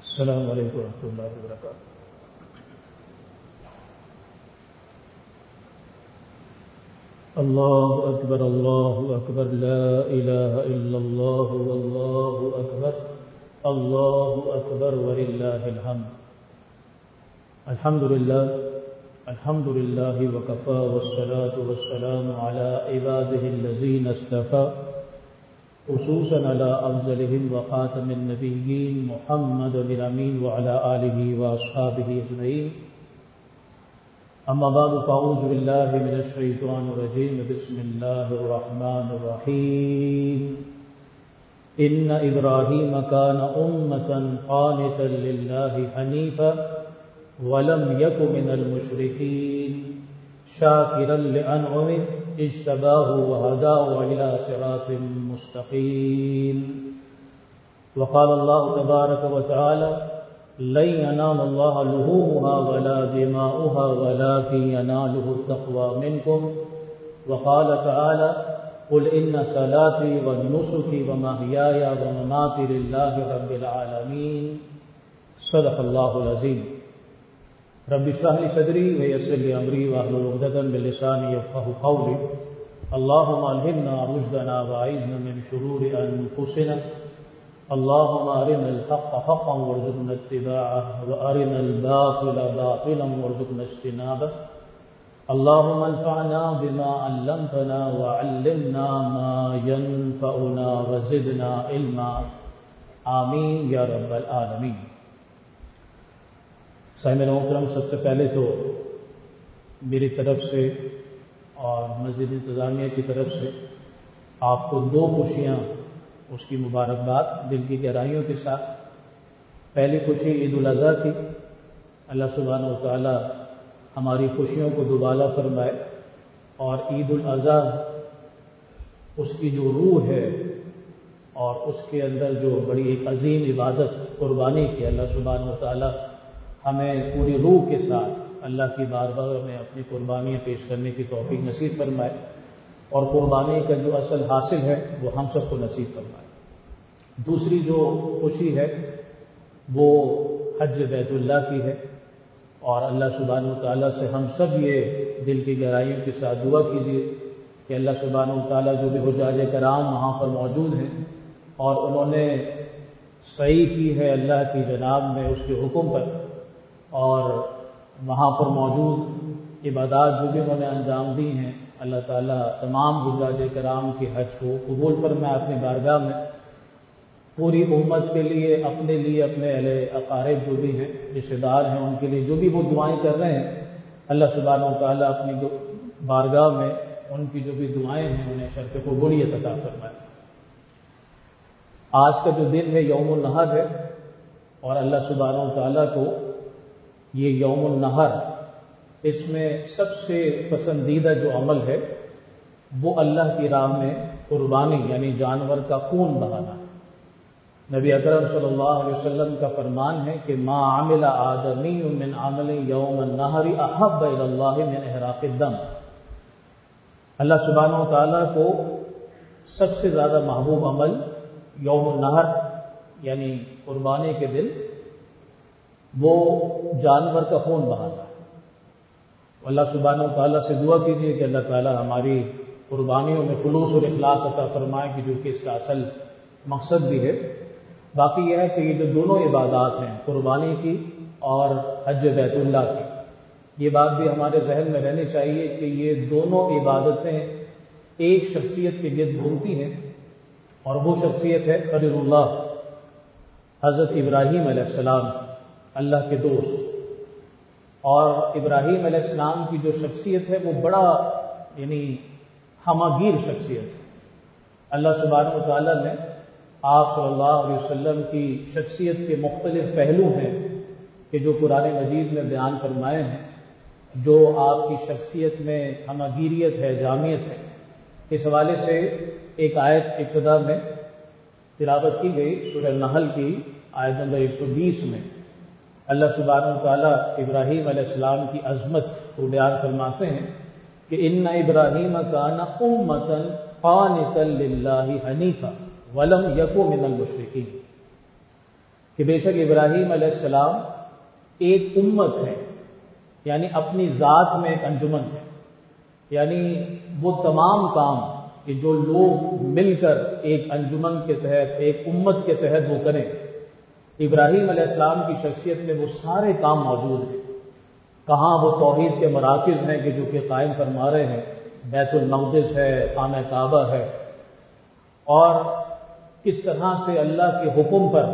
السلام علیکم ورحمۃ اللہ وبرکاتہ۔ اللہ اکبر لا الہ الا اللہ واللہ اکبر اللہ اکبر وللہ الحمد۔ الحمد للہ وکفی والصلاة والسلام علی عباده الذین اصطفی، خصوصا على افضلهم وخاتم النبیین محمد الامین وعلى آلہ واصحابہ اجمعین۔ اما بعد فاعوذ باللہ من الشیطان الرجیم، بسم اللہ الرحمن الرحیم۔ ان ابراہیم کان امۃ قانتا للہ حنیفا ولم یک من المشرکین شاکرا لانعمہ اجتباہ وہداہ الى صراط مستقیم۔ وقال اللہ تبارک وتعالی لن ينال الله لحومها ولا دماؤها ولكن يناله التقوى منكم۔ وقال تعالى قل إن صلاتي ونسكي ومحياي ومماتي لله رب العالمين۔ صدق الله العظيم۔ رب اشرح لي صدري ويسر لي أمري واحلل عقدة من لساني يفقهوا قولي۔ اللهم ألهمنا رشدنا وأعذنا من شرور أنفسنا، اللهم أرنا الحق حقا وارزقنا اتباعه وأرنا الباطل باطلا وارزقنا اجتنابه۔ اللهم انفعنا بما علمتنا وعلمنا ما ينفعنا وزدنا علما، آمین یا رب العالمین۔ سامعین محترم، سب سے پہلے تو میری طرف سے اور مسجد انتظامیہ کی طرف سے آپ کو دو خوشیاں، اس کی مبارکباد دل کی گہرائیوں کے ساتھ۔ پہلی خوشی عید الاضحیٰ کی، اللہ سبحانہ و تعالی ہماری خوشیوں کو دوبالا فرمائے، اور عید الاضحیٰ اس کی جو روح ہے اور اس کے اندر جو بڑی ایک عظیم عبادت قربانی کی، اللہ سبحانہ و تعالی ہمیں پوری روح کے ساتھ اللہ کی بارگاہ میں اپنی قربانیاں پیش کرنے کی توفیق نصیب فرمائے، اور قربانی کا جو اصل حاصل ہے وہ ہم سب کو نصیب فرمائے۔ دوسری جو خوشی ہے وہ حج بیت اللہ کی ہے، اور اللہ سبحانہ و تعالیٰ سے ہم سب یہ دل کی گہرائیوں کے ساتھ دعا کیجیے کہ اللہ سبحانہ و تعالیٰ جو بھی حجاج کرام وہاں پر موجود ہیں اور انہوں نے سعی کی ہے اللہ کی جناب میں اس کے حکم پر، اور وہاں پر موجود عبادات جو بھی انہوں نے انجام دی ہیں، اللہ تعالیٰ تمام حجاج کرام کے حج کو قبول فرمائے اپنی بارگاہ میں۔ پوری امت کے لیے، اپنے اہل اقارب جو بھی ہیں، رشتہ دار ہیں، ان کے لیے جو بھی وہ دعائیں کر رہے ہیں، اللہ سبحانہ و تعالیٰ اپنی بارگاہ میں ان کی جو بھی دعائیں ہیں انہیں شرف قبولیت عطا فرمائے۔ آج کا جو دن ہے یوم النحر ہے، اور اللہ سبحانہ و تعالیٰ کو یہ یوم النحر، اس میں سب سے پسندیدہ جو عمل ہے وہ اللہ کی راہ میں قربانی یعنی جانور کا خون بہانا ہے۔ نبی اکرم صلی اللہ علیہ وسلم کا فرمان ہے کہ ما عمل آدمی من عمل یوم النحر احب الی اللہ من احراق الدم۔ اللہ سبحانہ و تعالیٰ کو سب سے زیادہ محبوب عمل یوم النحر یعنی قربانی کے دن وہ جانور کا خون بہانا ہے۔ اللہ سبحانہ و تعالیٰ سے دعا کیجیے کہ اللہ تعالیٰ ہماری قربانیوں میں خلوص اور اخلاص عطا فرمائے، کہ جو کہ اس کا اصل مقصد بھی ہے۔ باقی یہ ہے کہ یہ جو دونوں عبادات ہیں، قربانی کی اور حج بیت اللہ کی، یہ بات بھی ہمارے ذہن میں رہنی چاہیے کہ یہ دونوں عبادتیں ایک شخصیت کے گرد گھومتی ہیں، اور وہ شخصیت ہے خلیل اللہ حضرت ابراہیم علیہ السلام، اللہ کے دوست۔ اور ابراہیم علیہ السلام کی جو شخصیت ہے وہ بڑا یعنی ہماگیر شخصیت ہے۔ اللہ سبحانہ و تعالیٰ نے آپ صلی اللہ علیہ وسلم کی شخصیت کے مختلف پہلو ہیں کہ جو قرآن مجید میں بیان فرمائے ہیں، جو آپ کی شخصیت میں ہماگیریت ہے، جامعیت ہے۔ اس حوالے سے ایک آیت ابتدا میں تلاوت کی گئی سورہ نحل کی آیت نمبر 120 میں اللہ سبحانہ و تعالیٰ ابراہیم علیہ السلام کی عظمت کو بیان فرماتے ہیں کہ ان ابراہیم کان امۃ قانتا للہ حنیفا ولم یک من المشرکین۔ کہ بے شک ابراہیم علیہ السلام ایک امت ہے، یعنی اپنی ذات میں ایک انجمن ہے، یعنی وہ تمام کام کہ جو لوگ مل کر ایک انجمن کے تحت، ایک امت کے تحت وہ کریں، ابراہیم علیہ السلام کی شخصیت میں وہ سارے کام موجود ہیں۔ کہاں وہ توحید کے مراکز ہیں کہ جو کہ قائم فرما رہے ہیں، بیت المقدس ہے، خانہ کعبہ ہے، اور کس طرح سے اللہ کے حکم پر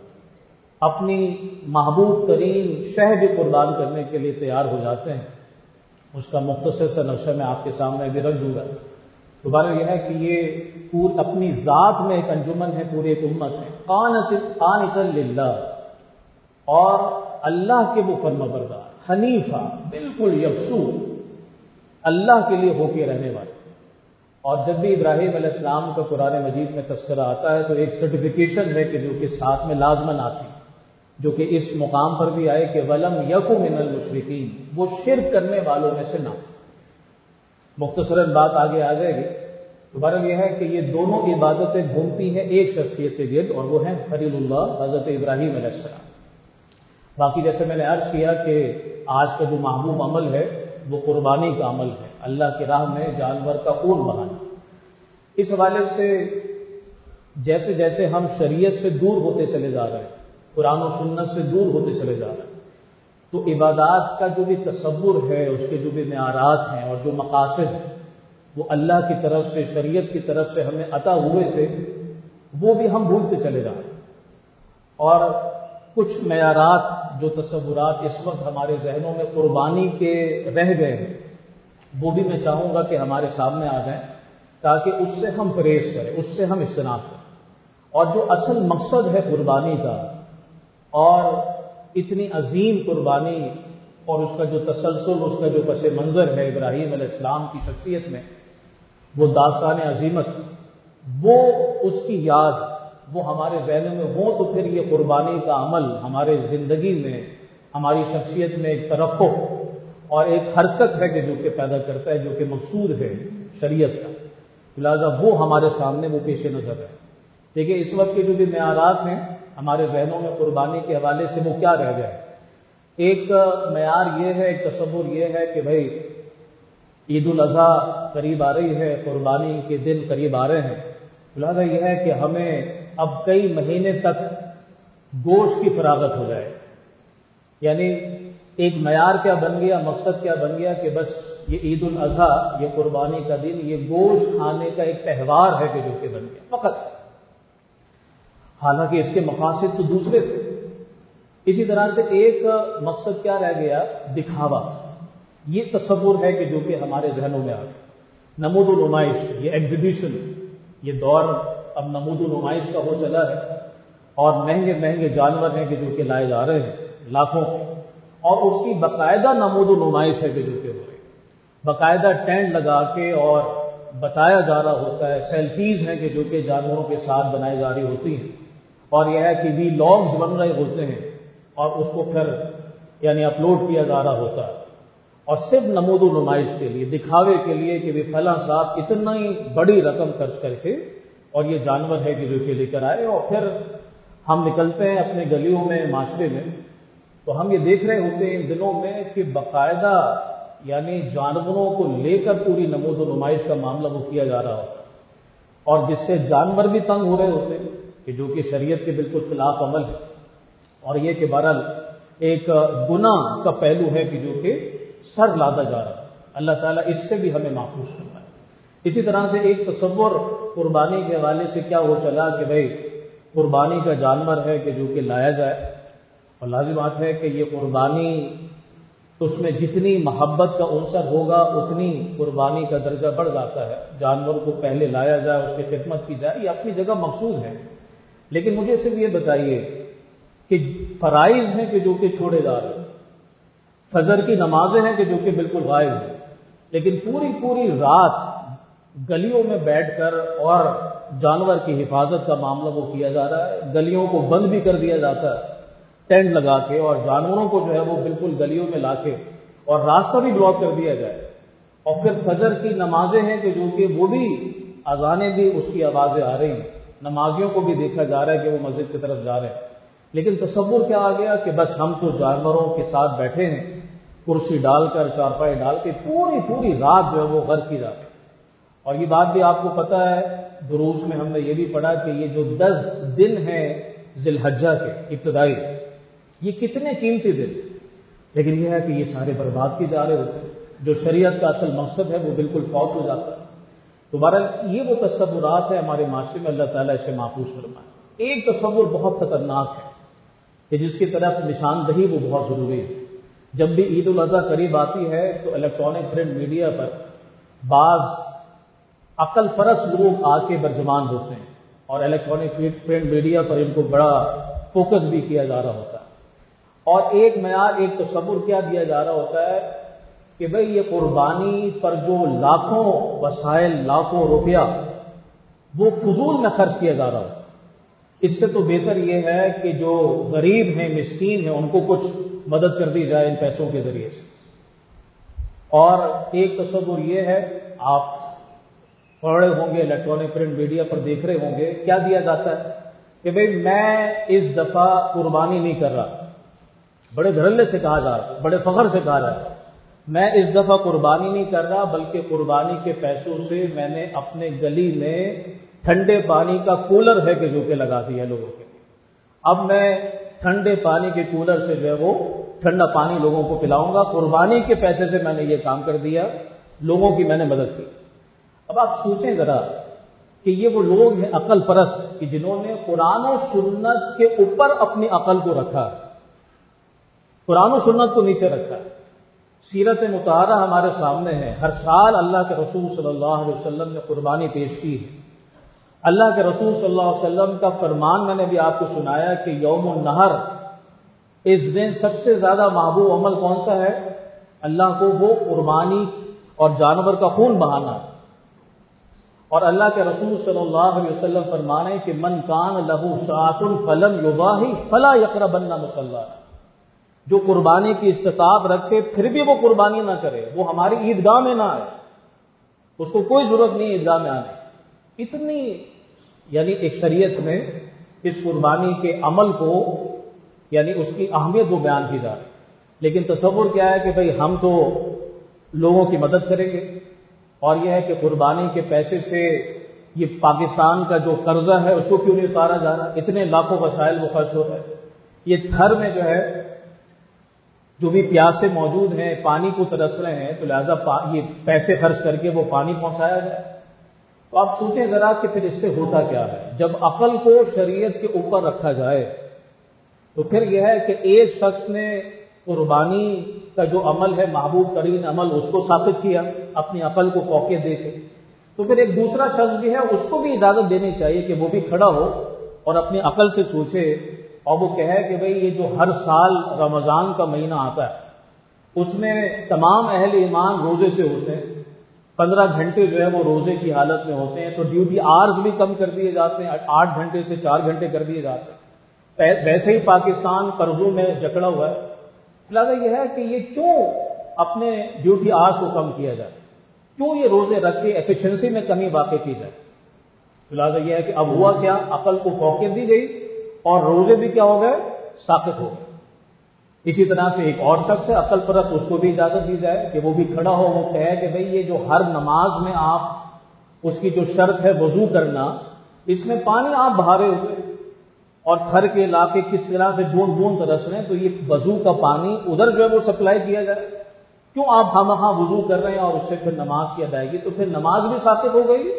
اپنی محبوب ترین شہ بھی قربان کرنے کے لیے تیار ہو جاتے ہیں، اس کا مختصر سا نقشہ میں آپ کے سامنے بھی رکھ دوں گا۔ دوبارہ یہ ہے کہ یہ اپنی ذات میں ایک انجمن ہے، پوری ایک امت ہے، قانتا للہ، اور اللہ کے وہ فرمانبردار، حنیفہ، بالکل یکسو، اللہ کے لیے ہو کے رہنے والے۔ اور جب بھی ابراہیم علیہ السلام کا قرآن مجید میں تذکرہ آتا ہے تو ایک سرٹیفکیشن ہے کہ جو کہ ساتھ میں لازمن آتی، جو کہ اس مقام پر بھی آئے کہ وَلَمْ يَكُ مِنَ الْمُشْرِكِينَ، وہ شرک کرنے والوں میں سے نہ تھے۔ مختصراً بات آگے آ جائے گی۔ دوبارہ یہ ہے کہ یہ دونوں عبادتیں گھومتی ہیں ایک شخصیت کے گرد، اور وہ ہیں خلیل اللہ حضرت ابراہیم علیہ السلام۔ باقی جیسے میں نے عرض کیا کہ آج کا جو محبوب عمل ہے وہ قربانی کا عمل ہے، اللہ کی راہ میں جانور کا خون بہانا۔ اس حوالے سے جیسے جیسے ہم شریعت سے دور ہوتے چلے جا رہے ہیں، قرآن و سنت سے دور ہوتے چلے جا رہے ہیں، تو عبادات کا جو بھی تصور ہے، اس کے جو بھی معیارات ہیں اور جو مقاصد ہیں، وہ اللہ کی طرف سے، شریعت کی طرف سے ہمیں عطا ہوئے تھے، وہ بھی ہم بھولتے چلے جا رہے ہیں۔ اور کچھ معیارات، جو تصورات اس وقت ہمارے ذہنوں میں قربانی کے رہ گئے ہیں، وہ بھی میں چاہوں گا کہ ہمارے سامنے آ جائیں، تاکہ اس سے ہم پرہیز کریں، اس سے ہم اجتناب کریں۔ اور جو اصل مقصد ہے قربانی کا، اور اتنی عظیم قربانی اور اس کا جو تسلسل، اس کا جو پس منظر ہے ابراہیم علیہ السلام کی شخصیت میں، وہ داستان عظیمت، وہ اس کی یاد، وہ ہمارے ذہنوں میں ہو، تو پھر یہ قربانی کا عمل ہمارے زندگی میں، ہماری شخصیت میں ایک ترقی اور ایک حرکت ہے کہ جو کہ پیدا کرتا ہے، جو کہ مقصود ہے شریعت کا، لہذا وہ ہمارے سامنے وہ پیش نظر ہے۔ دیکھیں اس وقت کے جو بھی معیارات ہیں ہمارے ذہنوں میں قربانی کے حوالے سے، وہ کیا رہ گئے؟ ایک معیار یہ ہے، ایک تصور یہ ہے کہ بھئی عید الاضحیٰ قریب آ رہی ہے، قربانی کے دن قریب آ رہے ہیں، لہذا یہ ہے کہ ہمیں اب کئی مہینے تک گوشت کی فراغت ہو جائے۔ یعنی ایک معیار کیا بن گیا، مقصد کیا بن گیا کہ بس یہ عید الاضحیٰ، یہ قربانی کا دن، یہ گوشت کھانے کا ایک تہوار ہے کہ جو کہ بن گیا فقط، حالانکہ اس کے مقاصد تو دوسرے تھے۔ اسی طرح سے ایک مقصد کیا رہ گیا، دکھاوا، یہ تصور ہے کہ جو کہ ہمارے ذہنوں میں آ گیا۔ نمود و نمائش، یہ ایگزیبیشن، یہ دور اب نمود و نمائش کا ہو چلا ہے، اور مہنگے مہنگے جانور ہیں کہ جو کہ لائے جا رہے ہیں لاکھوں کے، اور اس کی باقاعدہ نمود و نمائش ہے کہ جو کہ ہو رہی ہے، باقاعدہ ٹینٹ لگا کے اور بتایا جا رہا ہوتا ہے، سیلفیز ہیں کہ جو کہ جانوروں کے ساتھ بنائی جا رہی ہوتی ہیں، اور یہ ہے کہ وی لاگز بن رہے ہوتے ہیں، اور اس کو پھر یعنی اپلوڈ کیا جا رہا ہوتا ہے، اور صرف نمود و نمائش کے لیے، دکھاوے کے لیے کہ فلاں صاحب اتنا ہی بڑی رقم خرچ کر کے اور یہ جانور ہے کہ جو کہ لے کر آئے، اور پھر ہم نکلتے ہیں اپنے گلیوں میں، معاشرے میں، تو ہم یہ دیکھ رہے ہوتے ہیں ان دنوں میں کہ باقاعدہ یعنی جانوروں کو لے کر پوری نمود و نمائش کا معاملہ وہ کیا جا رہا ہوتا ہے، اور جس سے جانور بھی تنگ ہو رہے ہوتے ہیں کہ جو کہ شریعت کے بالکل خلاف عمل ہے، اور یہ کہ بہرحال ایک گناہ کا پہلو ہے کہ جو کہ سر لادا جا رہا ہے۔ اللہ تعالیٰ اس سے بھی ہمیں محفوظ کرنا ہے۔ اسی طرح سے ایک تصور قربانی کے حوالے سے کیا ہو چلا کہ بھئی قربانی کا جانور ہے کہ جو کہ لایا جائے، اور لازم بات ہے کہ یہ قربانی، اس میں جتنی محبت کا عنصر ہوگا اتنی قربانی کا درجہ بڑھ جاتا ہے۔ جانور کو پہلے لایا جائے، اس کی خدمت کی جائے، یہ اپنی جگہ مقصود ہے، لیکن مجھے صرف یہ بتائیے کہ فرائض ہیں کہ جو کہ چھوڑے جا رہے ہیں، فجر کی نمازیں ہیں کہ جو کہ بالکل غائب ہیں، لیکن پوری پوری رات گلیوں میں بیٹھ کر اور جانور کی حفاظت کا معاملہ وہ کیا جا رہا ہے، گلیوں کو بند بھی کر دیا جاتا ہے ٹینٹ لگا کے، اور جانوروں کو جو ہے وہ بالکل گلیوں میں لا کے اور راستہ بھی بلاک کر دیا جائے، اور پھر فجر کی نمازیں ہیں کہ جو کہ وہ بھی اذانیں بھی اس کی آوازیں آ رہی ہیں، نمازیوں کو بھی دیکھا جا رہا ہے کہ وہ مسجد کی طرف جا رہے ہیں، لیکن تصور کیا آ گیا کہ بس ہم تو جانوروں کے ساتھ بیٹھے ہیں، کرسی ڈال کر چارپائی ڈال کے پوری رات جو ہے وہ غرق کی جاتی ہے۔ اور یہ بات بھی آپ کو پتا ہے، دروس میں ہم نے یہ بھی پڑھا کہ یہ جو 10 دن ہیں ذی الحجہ کے ابتدائی، یہ کتنے قیمتی دن، لیکن یہ ہے کہ یہ سارے برباد کی جا رہے ہوتے ہیں۔ جو شریعت کا اصل مقصد ہے وہ بالکل فوت ہو جاتا ہے۔ تو بہرحال یہ وہ تصورات ہیں ہمارے معاشرے میں، اللہ تعالیٰ اسے محفوظ فرمائے۔ ایک تصور بہت خطرناک ہے کہ جس کی طرف نشاندہی وہ بہت ضروری ہے۔ جب بھی عید الاضحیٰ قریب آتی ہے تو الیکٹرانک پرنٹ میڈیا پر بعض عقل پرست لوگ آ کے برجمان ہوتے ہیں، اور الیکٹرانک پرنٹ میڈیا پر ان کو بڑا فوکس بھی کیا جا رہا ہوتا ہے، اور ایک معیار، ایک تصور کیا دیا جا رہا ہوتا ہے کہ بھئی یہ قربانی پر جو لاکھوں وسائل، لاکھوں روپیہ وہ فضول میں خرچ کیا جا رہا ہوتا ہے، اس سے تو بہتر یہ ہے کہ جو غریب ہیں، مسکین ہیں، ان کو کچھ مدد کر دی جائے ان پیسوں کے ذریعے سے۔ اور ایک تصور یہ ہے، آپ پڑھ رہے ہوں گے، الیکٹرانک پرنٹ میڈیا پر دیکھ رہے ہوں گے، کیا دیا جاتا ہے کہ بھئی میں اس دفعہ قربانی نہیں کر رہا، بڑے دھڑلے سے کہا جا رہا ہے، بڑے فخر سے کہا جا رہا ہے، میں اس دفعہ قربانی نہیں کر رہا، بلکہ قربانی کے پیسوں سے میں نے اپنے گلی میں ٹھنڈے پانی کا کولر ہے کہ جو کہ لگا دیا لوگوں کے، اب میں ٹھنڈے پانی کے کولر سے جو ہے وہ ٹھنڈا پانی لوگوں کو پلاؤں گا، قربانی کے پیسے سے میں نے یہ کام کر دیا، لوگوں کی میں نے مدد کی۔ اب آپ سوچیں ذرا کہ یہ وہ لوگ ہیں عقل پرست کہ جنہوں نے قرآن و سنت کے اوپر اپنی عقل کو رکھا، قرآن و سنت کو نیچے رکھا۔ سیرت مطہرہ ہمارے سامنے ہے، ہر سال اللہ کے رسول صلی اللہ علیہ وسلم نے قربانی پیش کی ہے۔ اللہ کے رسول صلی اللہ علیہ وسلم کا فرمان میں نے بھی آپ کو سنایا کہ یوم النحر، اس دن سب سے زیادہ محبوب عمل کون سا ہے اللہ کو؟ وہ قربانی اور جانور کا خون بہانا ہے۔ اور اللہ کے رسول صلی اللہ علیہ وسلم فرمانے کہ من کان لہ ساعۃ فلم یضاحی فلا یقربن مصلانا، جو قربانی کی استطاعت رکھے پھر بھی وہ قربانی نہ کرے، وہ ہماری عیدگاہ میں نہ آئے، اس کو کوئی ضرورت نہیں عیدگاہ میں آنے۔ اتنی یعنی ایک شریعت میں اس قربانی کے عمل کو، یعنی اس کی اہمیت وہ بیان کی جا رہی ہے، لیکن تصور کیا ہے کہ بھئی ہم تو لوگوں کی مدد کریں گے، اور یہ ہے کہ قربانی کے پیسے سے یہ پاکستان کا جو قرضہ ہے اس کو کیوں نہیں اتارا جا رہا؟ اتنے لاکھوں وسائل وہ خرچ ہو رہے ہیں، یہ تھر میں جو ہے جو بھی پیاسے موجود ہیں پانی کو ترس رہے ہیں، تو لہذا یہ پیسے خرچ کر کے وہ پانی پہنچایا جائے۔ تو آپ سوچیں ذرا کہ پھر اس سے ہوتا کیا ہے؟ جب عقل کو شریعت کے اوپر رکھا جائے تو پھر یہ ہے کہ ایک شخص نے قربانی کا جو عمل ہے، محبوب ترین عمل، اس کو ثابت کیا اپنی عقل کو فوقیت دے کے، تو پھر ایک دوسرا شخص بھی ہے، اس کو بھی اجازت دینی چاہیے کہ وہ بھی کھڑا ہو اور اپنی عقل سے سوچے، اور وہ کہے کہ بھئی یہ جو ہر سال رمضان کا مہینہ آتا ہے اس میں تمام اہل ایمان روزے سے ہوتے ہیں، 15 گھنٹے جو ہے وہ روزے کی حالت میں ہوتے ہیں، تو ڈیوٹی آرز بھی کم کر دیے جاتے ہیں، 8 گھنٹے سے 4 گھنٹے کر دیے جاتے ہیں، ویسے ہی پاکستان قرضوں میں جکڑا ہوا ہے، لہٰذا یہ ہے کہ یہ کیوں اپنے ڈیوٹی آرز کو کم کیا جائے، کیوں یہ روزے رکھ کے ایفیشنسی میں کمی واقع کی جائے؟ لہٰذا یہ ہے کہ اب ہوا کیا، عقل کو فوقیت دی گئی اور روزے بھی کیا ہو گئے؟ ساقط ہو گئے۔ اسی طرح سے ایک اور شخص ہے عقل پرست، اس کو بھی اجازت دی جائے کہ وہ بھی کھڑا ہو، وہ کہے کہ بھئی یہ جو ہر نماز میں آپ اس کی جو شرط ہے وضو کرنا، اس میں پانی آپ بہا رہے ہوئے اور تھر کے علاقے کس طرح سے بوند بوند ترس رہے ہیں، تو یہ وضو کا پانی ادھر جو ہے وہ سپلائی کیا جائے، کیوں آپ ہاں وضو کر رہے ہیں اور اس سے پھر نماز کی ادائیگی؟ تو پھر نماز بھی ساقط ہو گئی،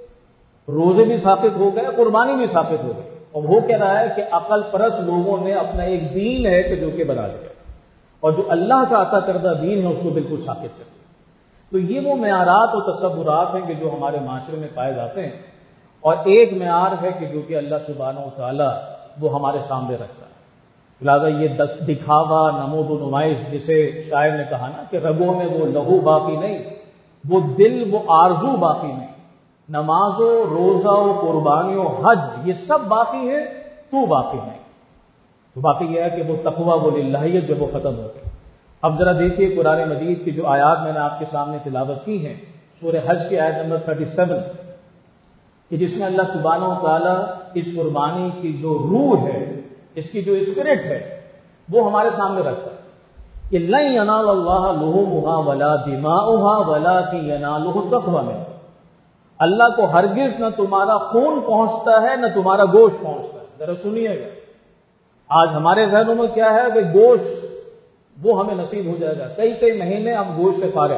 روزے بھی ساقط ہو گئے، قربانی بھی ساقط ہو گئی۔ اور وہ کہہ رہا ہے کہ عقل پرست لوگوں نے اپنا ایک دین ہے کہ جو کہ بنا لیا، اور جو اللہ کا عطا کردہ دین ہے اس کو بالکل ساقط کر دیا۔ تو یہ وہ معیارات و تصورات ہیں کہ جو ہمارے معاشرے میں پائے جاتے ہیں، اور ایک معیار ہے کہ جو کہ اللہ سبحانہ و تعالیٰ وہ ہمارے سامنے رکھتا ہے۔ لہٰذا یہ دکھاوا، نمود و نمائش، جسے شاعر نے کہا نا کہ رگوں میں وہ لہو باقی نہیں، وہ دل وہ آرزو باقی نہیں، نماز و روزہ و قربانی و حج یہ سب باقی ہے، تو باقی نہیں۔ تو باقی یہ ہے کہ وہ تقویٰ و للہیت جو وہ ختم ہو گئی۔ اب ذرا دیکھیے قرآن مجید کی جو آیات میں نے آپ کے سامنے تلاوت کی ہیں، سورہ حج کی آیت نمبر 37، کہ جس میں اللہ سبحانہ و تعالیٰ اس قربانی کی جو روح ہے اس کی جو اسپرٹ ہے وہ ہمارے سامنے رکھتا ہے کہ لن ینال اللہ لحومها ولا دماؤها ولکن ینالہ التقوی منکم، اللہ کو ہرگز نہ تمہارا خون پہنچتا ہے نہ تمہارا گوشت پہنچتا ہے۔ ذرا سنیے گا، آج ہمارے ذہنوں میں کیا ہے، بھئی گوشت وہ ہمیں نصیب ہو جائے گا، کئی مہینے ہم گوشت سے فارغ،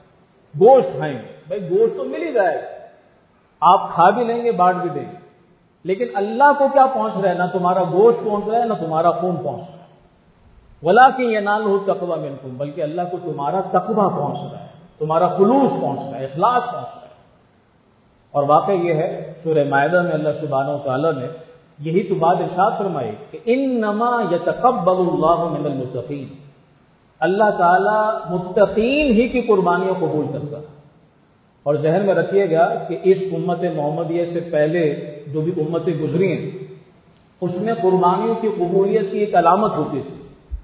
گوشت کھائیں گے، بھئی گوشت تو مل ہی جائے گا، آپ کھا بھی لیں گے بانٹ بھی دیں گے، لیکن اللہ کو کیا پہنچ رہا ہے؟ نہ تمہارا گوشت پہنچ رہا ہے نہ تمہارا خون پہنچ رہا ہے۔ وَلَٰكِن يَنَالُهُ التَّقْوَىٰ مِنكُمْ، بلکہ اللہ کو تمہارا تقویٰ پہنچ رہا ہے، تمہارا خلوص پہنچ رہا ہے، اخلاص پہنچ رہا ہے۔ اور واقع یہ ہے سورہ مائدہ میں اللہ سبحانہ و تعالیٰ نے یہی تو بات ارشاد فرمائی کہ اِنَّمَا يَتَقَبَّلُ اللَّهُ مِنَ الْمُتَّقِينَ، اللہ تعالیٰ متقین ہی کی قربانیوں قبول کرتا ہے۔ اور ذہن میں رکھیے گا کہ اس امت محمدیہ سے پہلے جو بھی امتیں گزری ہیں اس میں قربانیوں کی قبولیت کی ایک علامت ہوتی تھی۔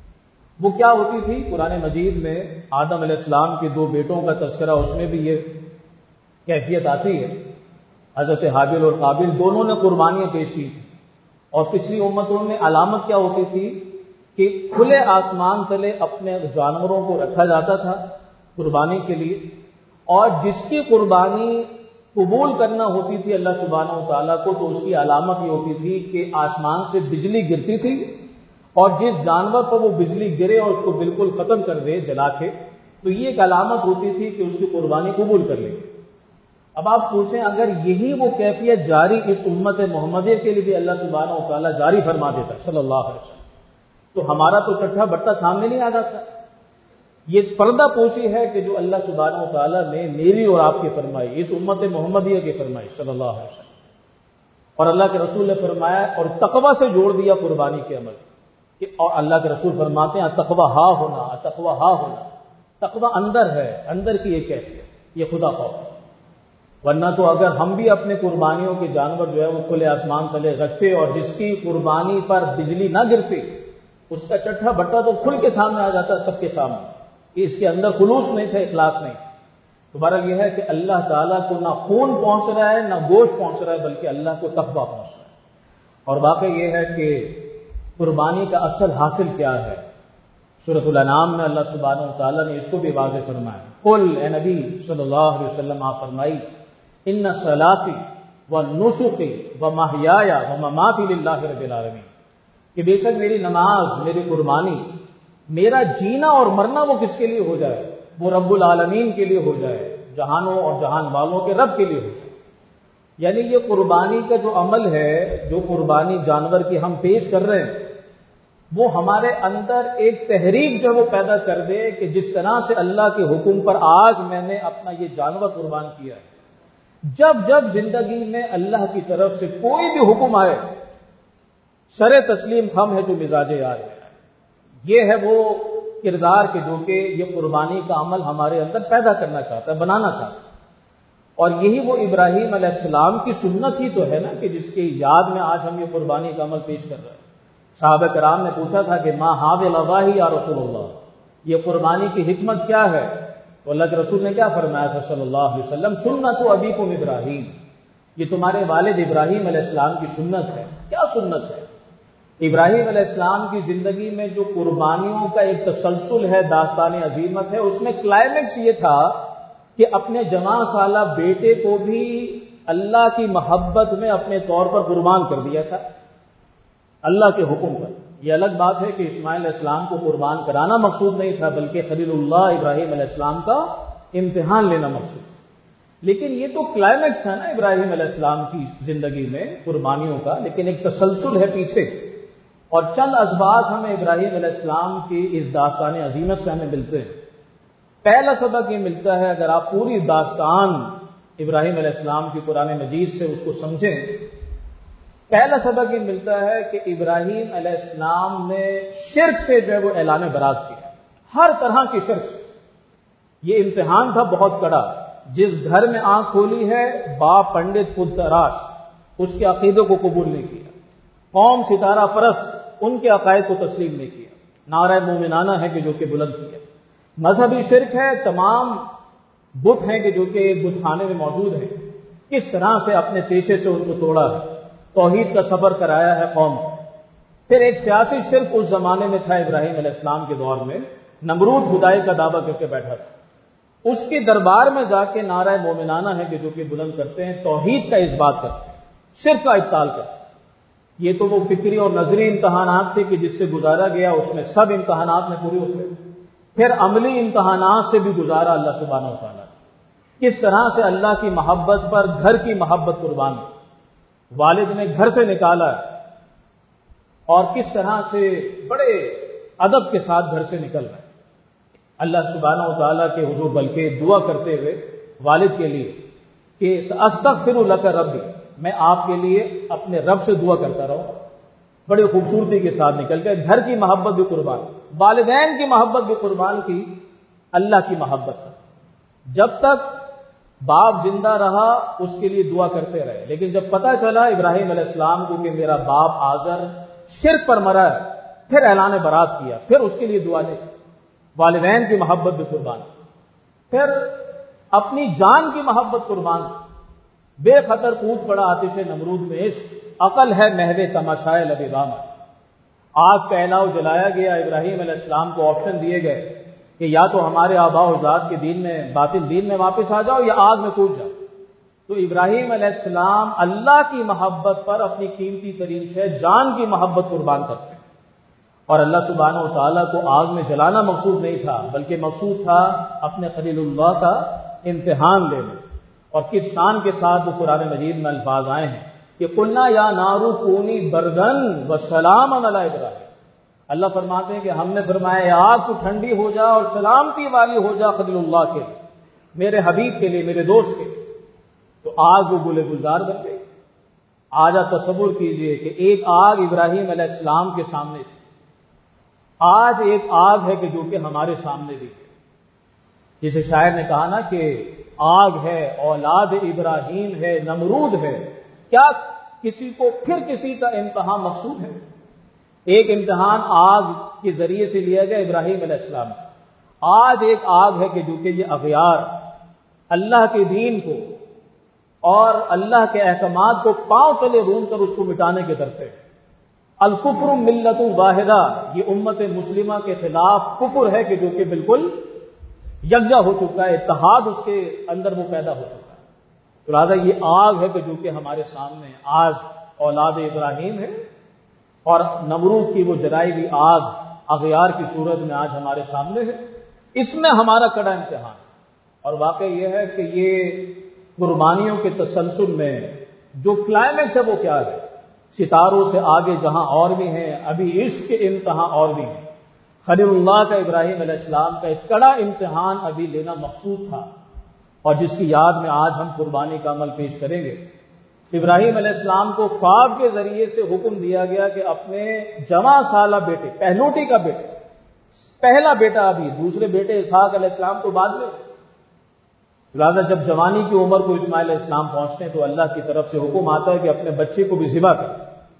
وہ کیا ہوتی تھی؟ قرآن مجید میں آدم علیہ السلام کے دو بیٹوں کا تذکرہ، اس میں بھی یہ کیفیت آتی ہے۔ حضرت حابیل اور قابیل دونوں نے قربانیاں پیش کی تھی، اور پچھلی امتوں میں علامت کیا ہوتی تھی کہ کھلے آسمان تلے اپنے جانوروں کو رکھا جاتا تھا قربانی کے لیے، اور جس کی قربانی قبول کرنا ہوتی تھی اللہ سبحانہ و تعالیٰ کو، تو اس کی علامت یہ ہوتی تھی کہ آسمان سے بجلی گرتی تھی، اور جس جانور پر وہ بجلی گرے اور اس کو بالکل ختم کر دے جلا کے، تو یہ ایک علامت ہوتی تھی کہ اس کی قربانی قبول کر لیں۔ اب آپ سوچیں اگر یہی وہ کیفیت جاری اس امت محمدیہ کے لیے بھی اللہ سبحانہ و تعالیٰ جاری فرما دیتا صلی اللہ علیہ وسلم، تو ہمارا تو چٹھا بٹا سامنے نہیں آ جاتا۔ یہ پردہ پوشی ہے کہ جو اللہ سبحانہ و تعالیٰ نے میری اور آپ کی فرمائی، اس امت محمدیہ کی فرمائی صلی اللہ علیہ وسلم، اور اللہ کے رسول نے فرمایا اور تقوی سے جوڑ دیا قربانی کے عمل کہ، اور اللہ کے رسول فرماتے ہیں تقوی ہا ہونا، تقوی ہا ہونا، تقوی اندر ہے، اندر کی ایک کیفیت، یہ خدا خوف ہے۔ ورنہ تو اگر ہم بھی اپنے قربانیوں کے جانور جو ہے وہ کھلے آسمان تلے رکھتے اور جس کی قربانی پر بجلی نہ گرتی، اس کا چٹھا بٹا تو کھل کے سامنے آ جاتا سب کے سامنے کہ اس کے اندر خلوص نہیں تھا، اخلاص نہیں تھا۔ تو بہرحال یہ ہے کہ اللہ تعالیٰ کو نہ خون پہنچ رہا ہے نہ گوشت پہنچ رہا ہے، بلکہ اللہ کو تقویٰ پہنچ رہا ہے۔ اور واقعی یہ ہے کہ قربانی کا اصل حاصل کیا ہے؟ سورۃ الانعام میں اللہ سبحانہ و تعالیٰ نے اس کو بھی واضح فرمایا، قل اے نبی صلی اللہ علیہ وسلم آپ فرمائی، ان صلاتی ونسکی ومحیایا ومماتی للہ رب العالمین، کہ بے شک میری نماز، میری قربانی، میرا جینا اور مرنا وہ کس کے لیے ہو جائے؟ وہ رب العالمین کے لیے ہو جائے، جہانوں اور جہان والوں کے رب کے لیے ہو جائے۔ یعنی یہ قربانی کا جو عمل ہے، جو قربانی جانور کی ہم پیش کر رہے ہیں، وہ ہمارے اندر ایک تحریک جو وہ پیدا کر دے کہ جس طرح سے اللہ کے حکم پر آج میں نے اپنا یہ جانور قربان کیا ہے، جب جب زندگی میں اللہ کی طرف سے کوئی بھی حکم آئے، سر تسلیم خم ہے جو مزاج یار ہے۔ یہ ہے وہ کردار کہ جو کہ یہ قربانی کا عمل ہمارے اندر پیدا کرنا چاہتا ہے، بنانا چاہتا ہے۔ اور یہی وہ ابراہیم علیہ السلام کی سنت ہی تو ہے نا کہ جس کی یاد میں آج ہم یہ قربانی کا عمل پیش کر رہے ہیں۔ صحابہ کرام نے پوچھا تھا کہ ما حاضل اضاحی یا رسول اللہ، یہ قربانی کی حکمت کیا ہے؟ تو اللہ کے رسول نے کیا فرمایا تھا صلی اللہ علیہ وسلم، سنت ابیکم ابراہیم، یہ تمہارے والد ابراہیم علیہ السلام کی سنت ہے۔ کیا سنت ہے؟ ابراہیم علیہ السلام کی زندگی میں جو قربانیوں کا ایک تسلسل ہے، داستان عظیمت ہے، اس میں کلائمیکس یہ تھا کہ اپنے جوان سالہ بیٹے کو بھی اللہ کی محبت میں اپنے طور پر قربان کر دیا تھا اللہ کے حکم پر۔ یہ الگ بات ہے کہ اسماعیل علیہ السلام کو قربان کرانا مقصود نہیں تھا، بلکہ خلیل اللہ ابراہیم علیہ السلام کا امتحان لینا مقصود تھا۔ لیکن یہ تو کلائمیکس تھا نا ابراہیم علیہ السلام کی زندگی میں قربانیوں کا، لیکن ایک تسلسل ہے پیچھے، اور چند اسباق ہمیں ابراہیم علیہ السلام کی اس داستان عظیمت سے ہمیں ملتے ہیں۔ پہلا سبق یہ ملتا ہے، اگر آپ پوری داستان ابراہیم علیہ السلام کی قرآن مجید سے اس کو سمجھیں، پہلا سبق یہ ملتا ہے کہ ابراہیم علیہ السلام نے شرک سے جو ہے وہ اعلان برات کیا، ہر طرح کی شرک سے۔ یہ امتحان تھا بہت کڑا، جس گھر میں آنکھ کھولی ہے باپ پنڈت پت تراش، اس کے عقیدے کو قبول نہیں کیا، قوم ستارہ پرست، ان کے عقائد کو تسلیم نہیں کیا، نعرہ مومنانہ ہے کہ جو کہ بلند کیا، مذہبی شرک ہے، تمام بت ہیں کہ جو کہ بت خانے میں موجود ہیں، کس طرح سے اپنے پیشے سے ان کو توڑا ہے، توحید کا سفر کرایا ہے قوم کو۔ پھر ایک سیاسی شرک اس زمانے میں تھا ابراہیم علیہ السلام کے دور میں، نمرود خدائی کا دعویٰ کر کے بیٹھا تھا. اس کے دربار میں جا کے نعرہ مومنانہ ہے کہ جو کہ بلند کرتے ہیں، توحید کا اس بات کرتے ہیں، شرک کا ابطال کرتے ہیں. یہ تو وہ فکری اور نظری امتحانات تھے کہ جس سے گزارا گیا، اس میں سب امتحانات میں پورے ہوتے. پھر عملی امتحانات سے بھی گزارا اللہ سبحانہ و تعالیٰ. کس طرح سے اللہ کی محبت پر گھر کی محبت قربان کی، والد نے گھر سے نکالا اور کس طرح سے بڑے ادب کے ساتھ گھر سے نکل رہا ہے. اللہ سبحانہ و تعالیٰ کے حضور بلکہ دعا کرتے ہوئے والد کے لیے کہ استغفر لک ربی، میں آپ کے لیے اپنے رب سے دعا کرتا رہوں. بڑی خوبصورتی کے ساتھ نکل گئے. گھر کی محبت بھی قربان، والدین کی محبت بھی قربان کی اللہ کی محبت. جب تک باپ زندہ رہا اس کے لیے دعا کرتے رہے، لیکن جب پتہ چلا ابراہیم علیہ السلام کو کہ میرا باپ آزر شرک پر مرا ہے، پھر اعلان برات کیا، پھر اس کے لیے دعا نہیں. والدین کی محبت بھی قربان. پھر اپنی جان کی محبت قربان، بے خطر کود پڑا آتش نمرود میں. عشق عقل ہے محو تماشائے لب بام. آگ کا الاؤ جلایا گیا. ابراہیم علیہ السلام کو آپشن دیے گئے کہ یا تو ہمارے آباء و اجداد کے دین میں، باطل دین میں واپس آ جاؤ یا آگ میں کود جاؤ. تو ابراہیم علیہ السلام اللہ کی محبت پر اپنی قیمتی ترین شے جان کی محبت قربان کرتے ہیں. اور اللہ سبحانہ و تعالیٰ کو آگ میں جلانا مقصود نہیں تھا، بلکہ مقصود تھا اپنے خلیل اللہ کا امتحان لینا. اور کس شان کے ساتھ وہ قرآن مجید میں الفاظ آئے ہیں کہ قلنا یا نارو کونی بردن وسلاما علی ابراہیم. اللہ فرماتے ہیں کہ ہم نے فرمایا آگ تو ٹھنڈی ہو جا اور سلامتی والی ہو جا خلیل اللہ کے لیے، میرے حبیب کے لیے، میرے دوست کے لیے. تو آگ وہ گل گلزار بن گئی. آج آپ تصور کیجئے کہ ایک آگ ابراہیم علیہ السلام کے سامنے تھی، آج ایک آگ ہے کہ جو کہ ہمارے سامنے بھی ہے. جسے شاعر نے کہا نا کہ آگ ہے، اولاد ابراہیم ہے، نمرود ہے. کیا کسی کو پھر کسی کا امتحان مقصود ہے؟ ایک امتحان آگ کے ذریعے سے لیا گیا ابراہیم علیہ السلام. آج ایک آگ ہے کہ جو کہ یہ اغیار اللہ کے دین کو اور اللہ کے احکامات کو پاؤں تلے رون کر اس کو مٹانے کے درپے. الکفر ملت واحدہ، یہ امت مسلمہ کے خلاف کفر ہے کہ جو کہ بالکل یکجا ہو چکا ہے، اتحاد اس کے اندر وہ پیدا ہو چکا ہے. تو لہٰذا یہ آگ ہے کہ جو کہ ہمارے سامنے آج اولاد ابراہیم ہے، اور نمرود کی وہ جلائی ہوئی آگ اغیار کی صورت میں آج ہمارے سامنے ہے. اس میں ہمارا کڑا امتحان. اور واقع یہ ہے کہ یہ قربانیوں کے تسلسل میں جو کلائمیکس ہے وہ کیا ہے؟ ستاروں سے آگے جہاں اور بھی ہیں، ابھی عشق کے امتحان اور بھی ہیں. خلیل اللہ کا ابراہیم علیہ السلام کا ایک کڑا امتحان ابھی لینا مقصود تھا، اور جس کی یاد میں آج ہم قربانی کا عمل پیش کریں گے. ابراہیم علیہ السلام کو خواب کے ذریعے سے حکم دیا گیا کہ اپنے جواں سالہ بیٹے، پہلوٹی کا بیٹا، پہلا بیٹا ابھی، دوسرے بیٹے اسحاق علیہ السلام تو بعد میں. لہٰذا جب جوانی کی عمر کو اسماعیل علیہ السلام پہنچتے ہیں تو اللہ کی طرف سے حکم آتا ہے کہ اپنے بچے کو بھی ذبح کریں.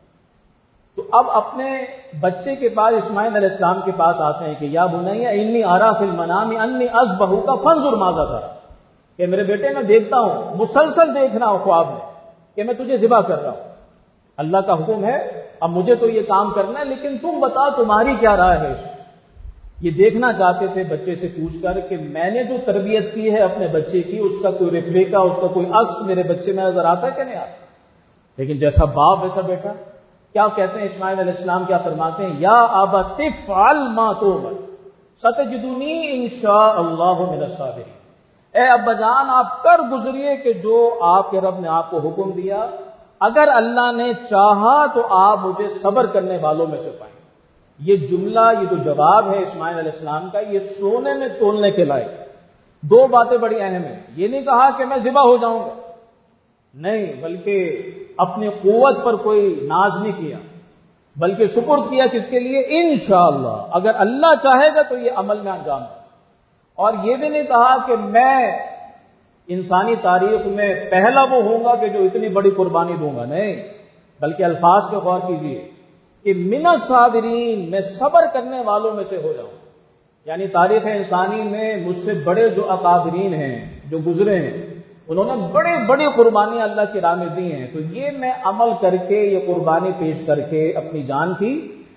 تو اب اپنے بچے کے بعد اسماعیل علیہ السلام کے پاس آتے ہیں کہ یا بنیا انی ارا فی المنام انی اذبحک فانظر ماذا ترى، کہ میرے بیٹے میں دیکھتا ہوں، مسلسل دیکھنا ہو خواب میں کہ میں تجھے ذبح کر رہا ہوں. اللہ کا حکم ہے، اب مجھے تو یہ کام کرنا ہے، لیکن تم بتا تمہاری کیا رائے ہے. یہ دیکھنا چاہتے تھے بچے سے پوچھ کر کہ میں نے جو تربیت کی ہے اپنے بچے کی، اس کا کوئی ریپلیکا، اس کا کوئی عکس میرے بچے میں نظر آتا ہے کہ نہیں آتا. لیکن جیسا باپ ویسا بیٹا. کیا کہتے ہیں اسماعیل علیہ السلام؟ کیا فرماتے ہیں؟ یا ابت افعل ما تؤمر ستجدنی انشاء اللہ من الصابرین. اے ابا جان آپ کر گزریے کہ جو آپ کے رب نے آپ کو حکم دیا، اگر اللہ نے چاہا تو آپ مجھے صبر کرنے والوں میں سے پائیں. یہ جملہ، یہ جو جواب ہے اسماعیل علیہ السلام کا، یہ سونے میں تولنے کے لائق. دو باتیں بڑی اہم ہیں. یہ نہیں کہا کہ میں ذبح ہو جاؤں گا، نہیں، بلکہ اپنی قوت پر کوئی ناز نہیں کیا، بلکہ شکر کیا کس کے لیے؟ انشاءاللہ، اگر اللہ چاہے گا تو یہ عمل میں انجام دے. اور یہ بھی نہیں کہا کہ میں انسانی تاریخ میں پہلا وہ ہوں گا کہ جو اتنی بڑی قربانی دوں گا، نہیں، بلکہ الفاظ پہ غور کیجیے کہ من الصابرین، میں صبر کرنے والوں میں سے ہو جاؤں. یعنی تاریخ انسانی میں مجھ سے بڑے جو اکابرین ہیں، جو گزرے ہیں، انہوں نے بڑی بڑی قربانیاں اللہ کی راہ میں دی ہیں. تو یہ میں عمل کر کے، یہ قربانی پیش کر کے اپنی جان کی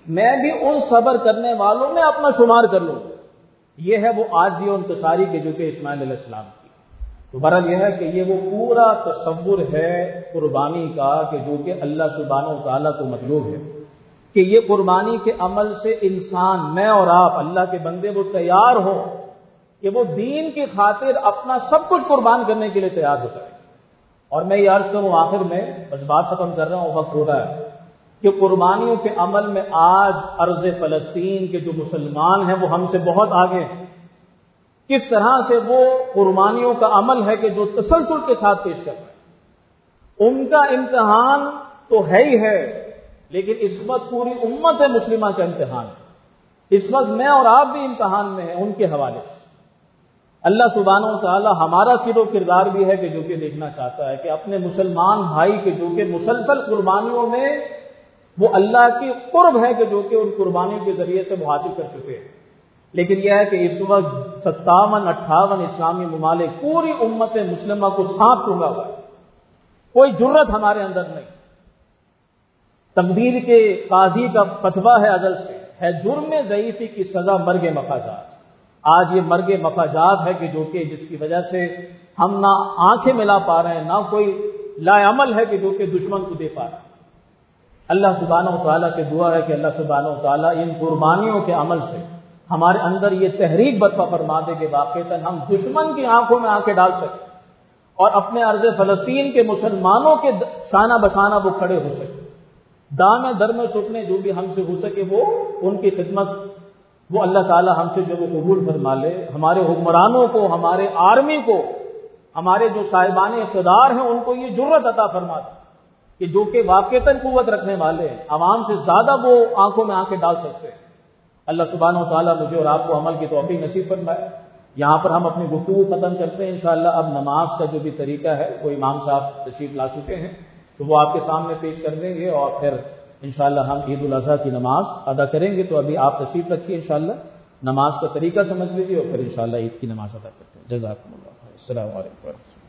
میں بھی ان صبر کرنے والوں میں اپنا شمار کر لوں. یہ ہے وہ عاجزی و انکساری کے جو کہ اسماعیل علیہ السلام کی. تو بہرحال یہ ہے کہ یہ وہ پورا تصور ہے قربانی کا کہ جو کہ اللہ سبحانہ و تعالیٰ کو مطلوب ہے کہ یہ قربانی کے عمل سے انسان، میں اور آپ اللہ کے بندے، وہ تیار ہو کہ وہ دین کی خاطر اپنا سب کچھ قربان کرنے کے لیے تیار ہو جائے. اور میں یہ عرض کروں آخر میں، بس بات ختم کر رہا ہوں، وقت ہو رہا ہے، کہ قربانیوں کے عمل میں آج ارض فلسطین کے جو مسلمان ہیں وہ ہم سے بہت آگے ہیں. کس طرح سے وہ قربانیوں کا عمل ہے کہ جو تسلسل کے ساتھ پیش کر رہے ہیں. ان کا امتحان تو ہے ہی ہے، لیکن اس وقت پوری امت مسلمہ کا امتحان ہے. اس وقت میں اور آپ بھی امتحان میں ہیں ان کے حوالے سے. اللہ سبحانہ و تعالی ہمارا سیر و کردار بھی ہے کہ جو کہ دیکھنا چاہتا ہے کہ اپنے مسلمان بھائی کے جو کہ مسلسل قربانیوں میں وہ اللہ کی قرب ہے کہ جو کہ ان قربانیوں کے ذریعے سے وہ حاصل کر چکے ہیں. لیکن یہ ہے کہ اس وقت 57-58 اسلامی ممالک پوری امت مسلمہ کو سانپ چونگا ہوا ہے. کوئی جرت ہمارے اندر نہیں. تقدیر کے قاضی کا فتویٰ ہے ازل سے، ہے جرم ضعیفی کی سزا مرگ مفاجات. آج یہ مرگ مفاجات ہے کہ جو کہ جس کی وجہ سے ہم نہ آنکھیں ملا پا رہے ہیں، نہ کوئی لا عمل ہے کہ جو کہ دشمن کو دے پا رہے ہیں. اللہ سبحانہ و تعالیٰ سے دعا ہے کہ اللہ سبحانہ و تعالیٰ ان قربانیوں کے عمل سے ہمارے اندر یہ تحریک برپا فرما دے کہ واقعتاً ہم دشمن کی آنکھوں میں آنکھیں ڈال سکیں اور اپنے ارض فلسطین کے مسلمانوں کے شانہ بشانہ وہ کھڑے ہو سکیں. دام در میں سکنے جو بھی ہم سے ہو سکے وہ ان کی خدمت وہ اللہ تعالیٰ ہم سے جو وہ قبول فرما لے. ہمارے حکمرانوں کو، ہمارے آرمی کو، ہمارے جو صاحبان اقتدار ہیں ان کو یہ جرت عطا فرما دے کہ جو کہ واقعتاً قوت رکھنے والے ہیں، عوام سے زیادہ وہ آنکھوں میں آنکھیں ڈال سکتے ہیں. اللہ سبحانہ و تعالیٰ مجھے اور آپ کو عمل کی توفیق نصیب فرمائے. یہاں پر ہم اپنی گفتگو ختم کرتے ہیں انشاءاللہ. اب نماز کا جو بھی طریقہ ہے وہ امام صاحب تشریف لا چکے ہیں تو وہ آپ کے سامنے پیش کر دیں گے اور پھر انشاءاللہ ہم عید الاضحیٰ کی نماز ادا کریں گے. تو ابھی آپ تشریف رکھیے، انشاءاللہ نماز کا طریقہ سمجھ لیجیے اور پھر انشاءاللہ عید کی نماز ادا کرتے ہیں. جزاکم اللہ خیر. السلام علیکم.